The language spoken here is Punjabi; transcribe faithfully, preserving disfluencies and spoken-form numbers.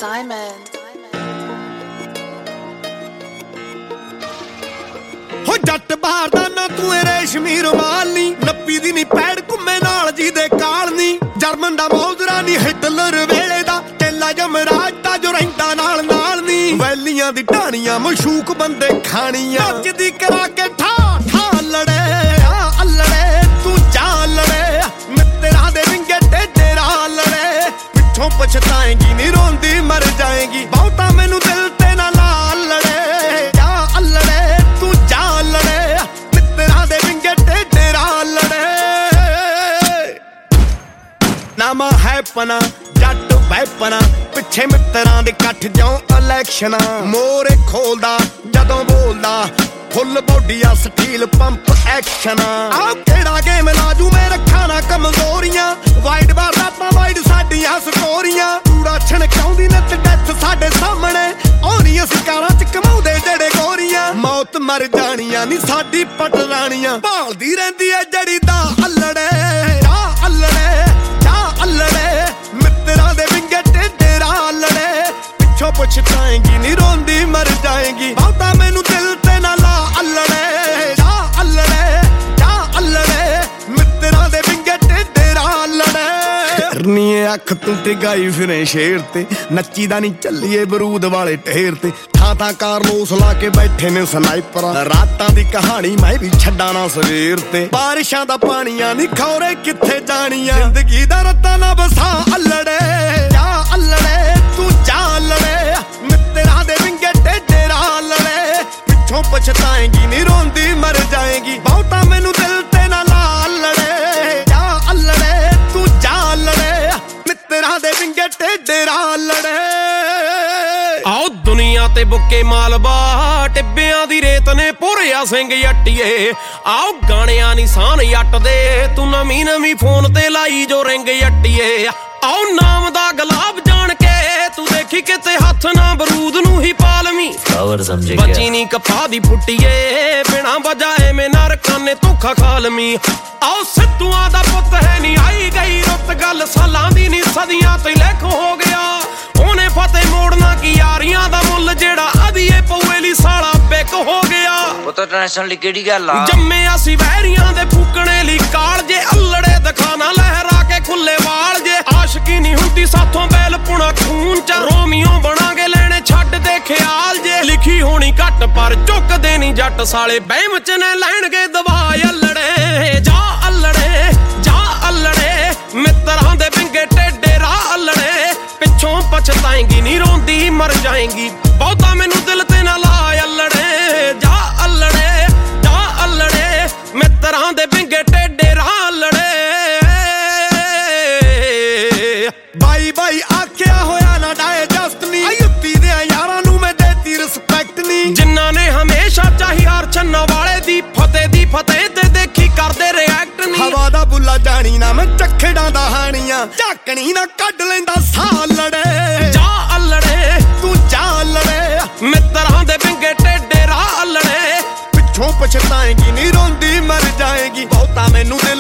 Diamond. ਹੋ ਜੱਟ ਬਾਹਰ ਦਾ ਨਾ ਤੂੰ ਏ ਰੇਸ਼ਮੀ ਰੁਮਾਲ ਨੀ ਨੱਪੀ ਦੀ ਨੀ ਪੈੜ ਘੁੰਮੇ ਨਾਲ ਜੀ ਦੇ ਕਾਲ ਨੀ ਜਰਮਨ ਦਾ ਮੌਜਰਾ ਨੀ ਹਿਟਲਰ ਵੇਲੇ ਦਾ ਤੇਲਾ ਜਮਰਾਜ ਦਾ ਜੋ ਰਹਿੰਦਾ ਨਾਲ ਨਾਲ ਨੀ ਵੈਲੀਆਂ ਦੀ ਢਾਣੀਆਂ ਮਸ਼ੂਕ ਬੰਦੇ ਖਾਣੀਆਂ ਅੱਜ ਦੀ ਕਰਾ ਕੇ ਠਾ ਠਾ ਲੜੇ ਆ ਅਲੜੇ ਤੂੰ ਜਾ ਲੜੇ ਮਿੱਤਰਾਂ ਦੇ ਵਿੰਗੇ ਟੇਡੇ ਰਾ ਲੜੇ ਪਿੱਛੋਂ ਪਛਤਾਏਂਗੀ ਨੀ ਰੋਂਦੀ ਮਰ ਜਾਏਂਗੀ ਬਹੁਤਾ ਮੈਨੂੰ ਦਿਲ ਤੇ ਨਾ ਲਾ ਲੜੇ ਆ ਅਲੜੇ ਤੂੰ ਜਾ ਲੜੇ ਮਿੱਤਰਾਂ ਦੇ ਵਿੰਗੇ ਟੇਡੇ ਰਾ ਲੜੇ ਨਾਮਾ ਹੈ ਪਨਾ ਜੱਟ ਵੈਪਨਾ ਪਿੱਛੇ ਮਿੱਤਰਾਂ ਦੇ ਇਕੱਠ ਜਿਉਂ ਇਲੈਕਸ਼ਨਾਂ ਮੋਰੇ ਖੋਲਦਾ ਜਦੋਂ ਬੋਲਦਾ ਫੁੱਲ ਬੋਡੀ ਆ ਸਟੀਲ ਪੰਪ ਐਕਸ਼ਨ ਆ ਕਿਹੜਾ ਗੇਮ ਲਾਜੂ ਮੈਂ ਰੱਖਾਂ ਨਾ ਕਮਜ਼ੋਰੀਆਂ ਵਾਈਡ ਬਾਰ ਦਾ ਵਾਈਡ ਸਾਡੀਆਂ ਸਕੋਰੀਆਂ ਪੂਰਾ ਛਣਕਾਉਂਦੀ ਨੱਚ ਡੈਥ ਸਾਡੇ ਸਾਹਮਣੇ ਆਉਣੀ ਅਸੀਂ ਕਾਰਾਂ ਚ ਕਮਾਉਂਦੇ ਜਿਹੜੇ ਗੋਰੀਆਂ ਮੌਤ ਮਰ ਜਾਣੀਆਂ ਨੀ ਸਾਡੀ ਪਟਰਾਣੀਆਂ ਭਾਲਦੀ ਰਹਿੰਦੀ ਐ ਜੜੀ ਦਾ ਅਲੜੇ ਆ ਅਲੜੇ ਜਾ ਅਲੜੇ ਮਿੱਤਰਾਂ ਦੇ ਵਿੰਗੇ ਟੇਡੇ ਰਾ ਲੜੇ ਪਿੱਛੋਂ ਪਛਤਾਏਂਗੀ ਨੀ ਰੋਂਦੀ ਮਰ ਜਾਏਂਗੀ ਬਹੁਤਾ ਮੈਨੂੰ ਦਿਲ ਤੇ ਨਾ ਲਾ ਅਲੜੇ ਜਾ ਅਲੜੇ ਜਾ ਅਲੜੇ ਮਿੱਤਰਾਂ ਦੇ ਵਿੰਗੇ ਟੇਡੇ ਰਾ ਲੜੇ ਕਰਨੀਏ ਅੱਖ ਤੂੰ ਟਿਗਾਈ ਫਿਰੇ ਸ਼ੇਰ ਤੇ ਨੱਚੀ ਦਾ ਨੀ ਚੱਲੀਏ ਬਰੂਦ ਵਾਲੇ ਢੇਰ ਤੇ ਥਾਂ ਥਾਂ ਕਾਰਲੋਸ ਲਾ ਕੇ ਬੈਠੇ ਨੇ ਸਨਾਈਪਰ ਰਾਤਾਂ ਦੀ ਕਹਾਣੀ ਮੈਂ ਵੀ ਛੱਡਾਂ ਨਾ ਸਵੇਰ ਤੇ ਬਾਰਿਸ਼ਾਂ ਦਾ ਪਾਣੀਆਂ ਨੀ ਖੌਰੇ ਕਿੱਥੇ ਜਾਣੀਆਂ ਜ਼ਿੰਦਗੀ ਦਾ ਰੱਤਾ ਨਾ ਬਸਾ ਅਲੜੇ ਜਾ ਅਲੜੇ ਤੂੰ ਜਾ ਲੜੇ ਮਿੱਤਰਾਂ ਦੇ ਵਿੰਗੇ ਟੇਡੇ ਰਾ ਲੜੇ ਪਿੱਛੋਂ ਪਛਤਾਏਂਗੀ ਨੀ ਰੋਂਦੀ ਮਰ ਜਾਏਂਗੀ ਬਹੁਤਾ ਮੈਨੂੰ ਦਿਲ ਤੇ ਨਾ ਲਾ ਲੜੇ ਜਾ ਅਲੜੇ ਤੂੰ ਜਾ ਲੜੇ ਮਿੱਤਰਾਂ ਦੇ ਵਿੰਗੇ ਟੇਡੇ ਰਾ ਲੜੇ ਆਓ ਦੁਨੀਆ ਤੇ ਬੁੱਕੇ ਮਾਲਬਾ ਟਿੱਬਿਆਂ ਦੀ ਰੇਤ ਨੇ ਭੋਰਿਆ ਸਿੰਘ ਜੱਟੀਏ ਆਓ ਗਾਣਿਆਂ ਨੀ ਸਾਨ ਜੱਟ ਦੇ ਤੂੰ ਨਵੀਂ ਨਵੀਂ ਫੋਨ ਤੇ ਲਾਈ ਜੋ ਰਿੰਗ ਜੱਟੀਏ ਆਓ ਨਾਮ ਦਾ ਗੁਲਾਬ ਜਾਣ ਕੇ ਤੂੰ ਦੇਖੀ ਕਿਤੇ ਹੱਥ ਨਾ ਬਰੂਦ ਨੂੰ ਹੀ ਪਾਲਵੀਂ ਬੱਚੀ ਨੀ ਕਪਾਹ ਦੀ ਫੁੱਟੀਏ ਬਿਨਾ ਵਜਾਏ ਮੈਂ ਨਰਕਾਨੇ ਧੋਖਾ ਖਾਲਵੀਂ ਆਓ ਸਿੱਧੂਆਂ ਦਾ ਪੁੱਤ ਹੈ ਨੀ ਆਈ ਗਈ ਰੁੱਤ ਗੱਲ ਸਾਲਾਂ ਦੀ ਨੀ ਸਦੀਆਂ ਤੇ ਲਿਖ ਹੋ ਗਿਆ ਉਹਨੇ ਫਤਿਹ ਮੋੜਨਾ ਕੀ ਯਾਰੀਆਂ ਦਾ ਮੁੱਲ ਜਿਹੜਾ ਅਧੀਏ ਪਊਏ ਲਈ ਸਾਲਾ ਪਿੱਕ ਹੋ ਗਿਆ ਉਹ ਤਾਂ ਟੈਨਸ਼ਨ ਲਈ ਕਿਹੜੀ ਗੱਲ ਆ ਜੰਮੇ ਅਸੀਂ ਵਹਿਰੀਆਂ ਦੇ ਫੂਕਣੇ ਲਈ ਕਾਲ ਜੇ ਅਲੜੇ ਦਿਖਾਣਾ ਲਹਿਰਾ ਕੇ ਖੁੱਲੇ ਵਾਲ ਜੇ ਆਸ਼ਕੀ ਨਹੀਂ ਹੁੰਦੀ ਸਾਥੋਂ ਬੈਲ ਪੁਣਾ ਖੂਨ ਚ ਰੋਮੀਓ ਬਣਾਂਗੇ ਲੈਣੇ ਛੱਡ ਦੇ ਖਿਆਲ ਜੇ ਲਿਖੀ ਹੋਣੀ ਘੱਟ ਪਰ ਝੁਕਦੇ ਨਹੀਂ ਜੱਟ ਸਾਲੇ ਬਹਿਮ ਚ ਨੇ ਲੈਣਗੇ ਦਵਾ ਅਲੜੇ ਜਾ ਅਲੜੇ ਜਾ ਅਲੜੇ ਮਿੱਤਰਾਂ ਦੇ ਵਿੰਗੇ ਟੇਡੇ ਰਾਹ ਅਲੜੇ ਪਿੱਛੋਂ ਪਛਤਾਏਂਗੀ ਨੀ ਰੋਂਦੀ ਮਰ ਜਾਏਂਗੀ ਬਹੁਤਾ ਮੈਨੂੰ ਦਿਲ ਤੇ ਨਾ ਲਾ ਅਲੜੇ ਜਾ ਅਲੜੇ ਜਾ ਅਲੜੇ ਮਿੱਤਰਾਂ ਦੇ ਵਿੰਗੇ ਟੇਡੇ ਰਾਹ ਲੜੇ ਬਾਈ ਬਾਈ ਆਖਿਆ ਹੋਇਆ ਨਾ ਡਾਇਜਸਟ ਨੀ ਯੁੱਤੀ ਦੇ ਯਾਰਾਂ ਨੂੰ ਮੈਂ ਦੇਤੀ ਰਿਸਪੈਕਟ ਨੀ ਜਿਨ੍ਹਾਂ ਨੇ ਹਮੇਸ਼ਾ ਚਾਹੀ ਹਾਰ ਛੰਨਾ ਵਾਲੇ ਦੀ ਫਤਿਹ ਦੀ ਫਤਿਹ ਤੇ ਦੇਖੀ ਕਰਦੇ ਰਿਐਕਟ ਨੀ ਹਵਾ ਦਾ ਬੁੱਲਾ ਜਾਣੀ ਨਾ ਮੈਂ ਚੱਖੜਾਂ ਦਾ ਹਾਣੀਆਂ ਝਾਕਣੀ ਨਾ ਕੱਢ ਲੈਂਦਾ ਸਾਹ ਲੜੇ ਜਾ ਅਲੜੇ ਤੂੰ ਜਾ ਲੜੇ ਮਿੱਤਰਾਂ ਦੇ ਵਿੰਗੇ ਟੇਡੇ ਰਾਹ ਲੜੇ ਪਿੱਛੋਂ ਪਛਤਾਏਂਗੀ ਨੀ ਰੋਂਦੀ ਮਰ ਜਾਏਂਗੀ ਬਹੁਤਾ ਮੈਨੂੰ